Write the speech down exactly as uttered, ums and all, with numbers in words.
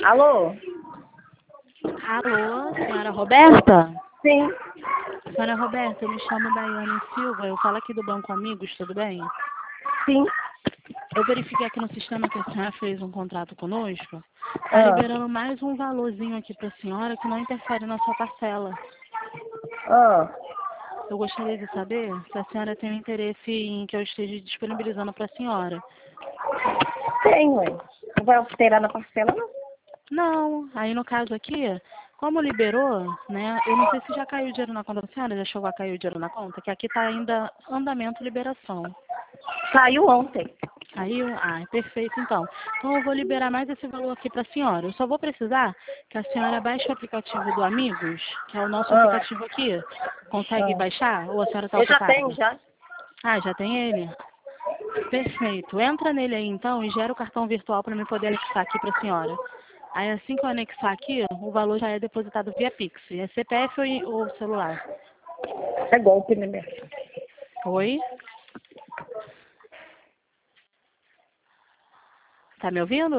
Alô? Alô, senhora Roberta? Sim. Senhora Roberta, eu me chamo Daiane Silva, eu falo aqui do Banco Amigos, tudo bem? Sim. Eu verifiquei aqui no sistema que a senhora fez um contrato conosco, está Ah. liberando mais um valorzinho aqui para a senhora que não interfere na sua parcela. Ah. Eu gostaria de saber se a senhora tem interesse em que eu esteja disponibilizando para a senhora. Tem, ué. Não vai alterar na parcela, não? Não, aí no caso aqui, como liberou, né, eu não sei se já caiu o dinheiro na conta da senhora, já chegou a cair o dinheiro na conta, que aqui está ainda andamento liberação. Saiu ontem. Caiu? Ah, perfeito então. Então eu vou liberar mais esse valor aqui para a senhora. Eu só vou precisar que a senhora baixe o aplicativo do Amigos, que é o nosso Ah. aplicativo aqui. Consegue Ah. baixar? Ou a senhora está Eu já ocupada? tenho, já. Ah, já tem ele? Perfeito. Entra nele aí então e gera o cartão virtual para mim poder anexar aqui para a senhora. Aí assim que eu anexar aqui, o valor já é depositado via Pix. É C P F ou, ou celular? É golpe, né, minha? Oi? Tá me ouvindo?